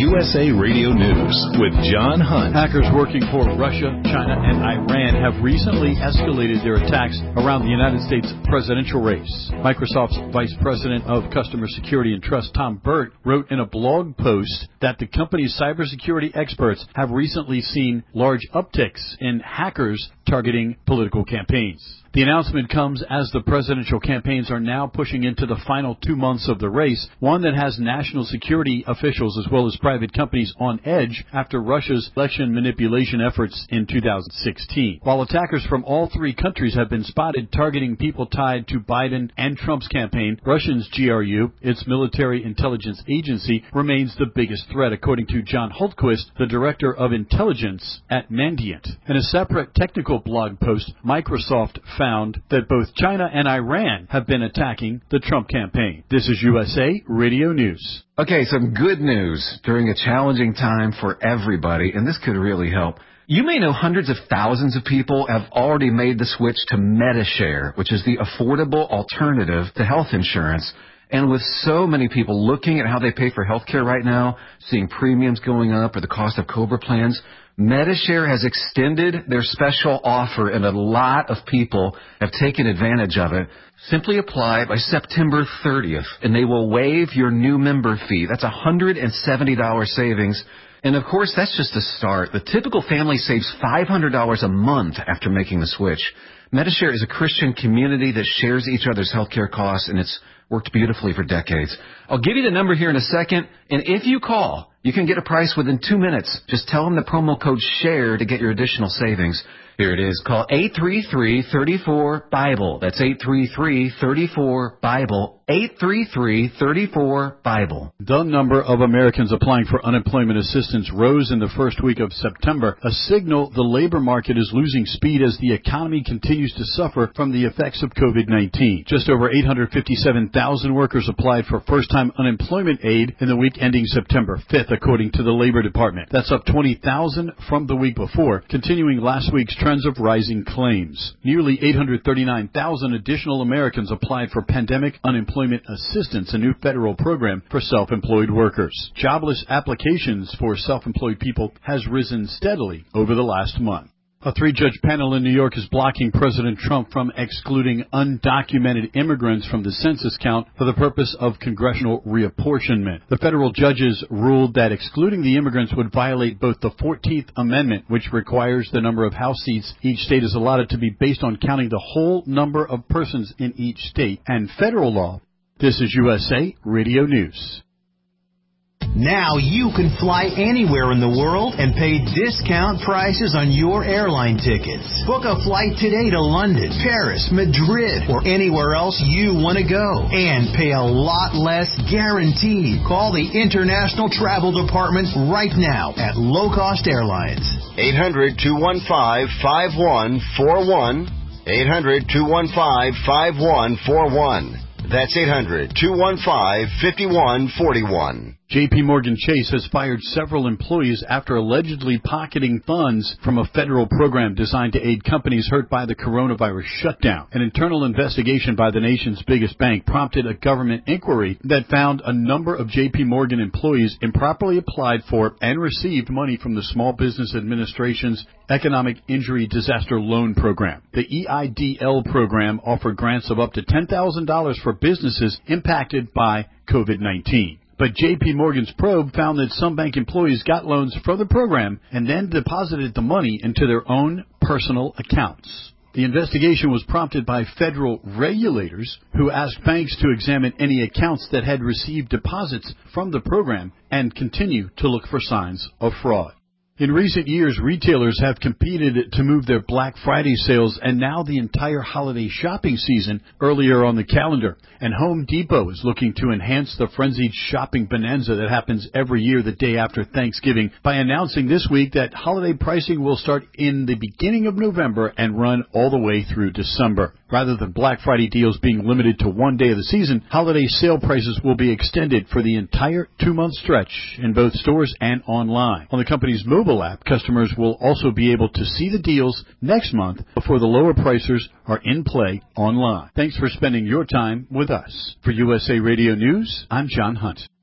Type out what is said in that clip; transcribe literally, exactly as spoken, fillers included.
U S A Radio News with John Hunt. Hackers working for Russia, China, and Iran have recently escalated their attacks around the United States presidential race. Microsoft's Vice President of Customer Security and Trust, Tom Burt, wrote in a blog post that the company's cybersecurity experts have recently seen large upticks in hackers targeting political campaigns. The announcement comes as the presidential campaigns are now pushing into the final two months of the race, one that has national security officials as well as private companies on edge after Russia's election manipulation efforts in two thousand sixteen. While attackers from all three countries have been spotted targeting people tied to Biden and Trump's campaign, Russia's G R U, its military intelligence agency, remains the biggest threat, according to John Hultquist, the director of intelligence at Mandiant. In a separate technical blog post, Microsoft found that both China and Iran have been attacking the Trump campaign. This is U S A Radio News. Okay, some good news during a challenging time for everybody, and this could really help. You may know hundreds of thousands of people have already made the switch to Medi-Share, which is the affordable alternative to health insurance. And with so many people looking at how they pay for health care right now, seeing premiums going up or the cost of COBRA plans, Medi-Share has extended their special offer, and a lot of people have taken advantage of it. Simply apply by September thirtieth, and they will waive your new member fee. That's one hundred seventy dollars savings. And, of course, that's just the start. The typical family saves five hundred dollars a month after making the switch. Medi-Share is a Christian community that shares each other's health care costs, and it's worked beautifully for decades. I'll give you the number here in a second, and if you call, you can get a price within two minutes. Just tell them the promo code SHARE to get your additional savings. Here it is. Call eight three three, three four, BIBLE. That's eight three three, three four, BIBLE. eight three three, three four, BIBLE. The number of Americans applying for unemployment assistance rose in the first week of September, a signal the labor market is losing speed as the economy continues to suffer from the effects of COVID nineteen. Just over eight hundred fifty-seven thousand workers applied for first-time unemployment aid in the week ending September fifth, according to the Labor Department. That's up twenty thousand from the week before, continuing last week's trends of rising claims. Nearly eight hundred thirty-nine thousand additional Americans applied for pandemic unemployment assistance, a new federal program for self-employed workers. Jobless applications for self-employed people has risen steadily over the last month. A three-judge panel in New York is blocking President Trump from excluding undocumented immigrants from the census count for the purpose of congressional reapportionment. The federal judges ruled that excluding the immigrants would violate both the fourteenth Amendment, which requires the number of House seats each state is allotted to be based on counting the whole number of persons in each state, and federal law. This is U S A Radio News. Now you can fly anywhere in the world and pay discount prices on your airline tickets. Book a flight today to London, Paris, Madrid, or anywhere else you want to go. And pay a lot less guaranteed. Call the International Travel Department right now at Low Cost Airlines. eight hundred, two one five, five one four one. eight hundred, two one five, five one four one. That's eight hundred, two one five, five one four one. J P Morgan Chase has fired several employees after allegedly pocketing funds from a federal program designed to aid companies hurt by the coronavirus shutdown. An internal investigation by the nation's biggest bank prompted a government inquiry that found a number of J P Morgan employees improperly applied for and received money from the Small Business Administration's Economic Injury Disaster Loan Program. The E I D L program offered grants of up to ten thousand dollars for businesses impacted by COVID nineteen. But J P Morgan's probe found that some bank employees got loans from the program and then deposited the money into their own personal accounts. The investigation was prompted by federal regulators who asked banks to examine any accounts that had received deposits from the program and continue to look for signs of fraud. In recent years, retailers have competed to move their Black Friday sales and now the entire holiday shopping season earlier on the calendar. And Home Depot is looking to enhance the frenzied shopping bonanza that happens every year the day after Thanksgiving by announcing this week that holiday pricing will start in the beginning of November and run all the way through December. Rather than Black Friday deals being limited to one day of the season, holiday sale prices will be extended for the entire two-month stretch in both stores and online. On the company's mobile app, customers will also be able to see the deals next month before the lower prices are in play online. Thanks for spending your time with us. For U S A Radio News, I'm John Hunt.